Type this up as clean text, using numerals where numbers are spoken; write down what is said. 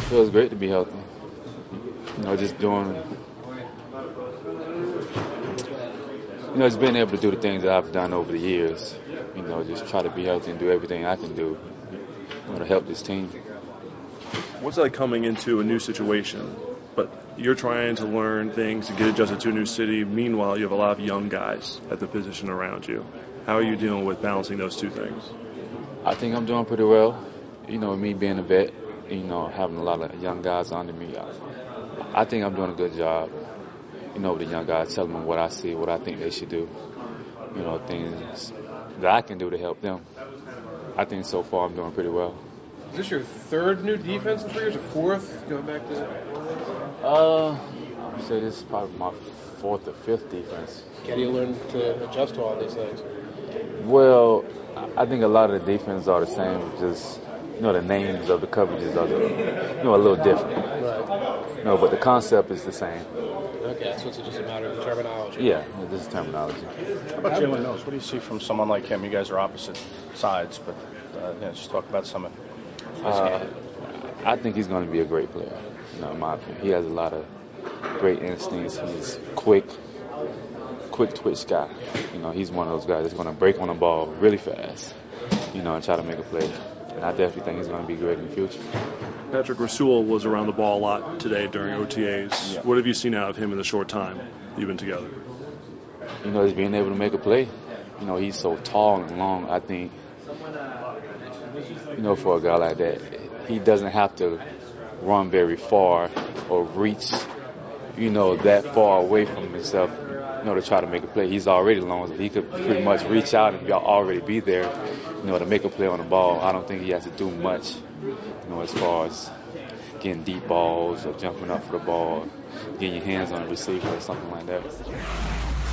feels great to be healthy. Just doing, just being able to do the things that I've done over the years. Just try to be healthy and do everything I can do to help this team. What's it like coming into a new situation, but you're trying to learn things and get adjusted to a new city? Meanwhile, you have a lot of young guys at the position around you. How are you dealing with balancing those two things? I think I'm doing pretty well. Me being a vet, having a lot of young guys under me, I think I'm doing a good job, with the young guys, telling them what I see, what I think they should do, things that I can do to help them. I think so far I'm doing pretty well. Is this your third new defense in 3 years, or fourth? Going back to... I'd say this is probably my fourth or fifth defense. How do you learn to adjust to all these things? Well, I think a lot of the defenses are the same, just, the names of the coverages are, a little different. Right. But the concept is the same. Okay, so it's just a matter of terminology. Yeah, this is terminology. How about Jalen Mills? What do you see from someone like him? You guys are opposite sides, but just talk about some of his game. I think he's going to be a great player, in my opinion. He has a lot of great instincts. He's quick twitch guy. He's one of those guys that's going to break on the ball really fast, and try to make a play. And I definitely think he's going to be great in the future. Patrick Rasul was around the ball a lot today during OTAs. Yeah. What have you seen out of him in the short time you've been together? Just being able to make a play. He's so tall and long. I think, for a guy like that, he doesn't have to run very far or reach, that far away from himself, to try to make a play. He's already long, so he could pretty much reach out and already be there, to make a play on the ball. I don't think he has to do much, as far as getting deep balls or jumping up for the ball, getting your hands on a receiver or something like that.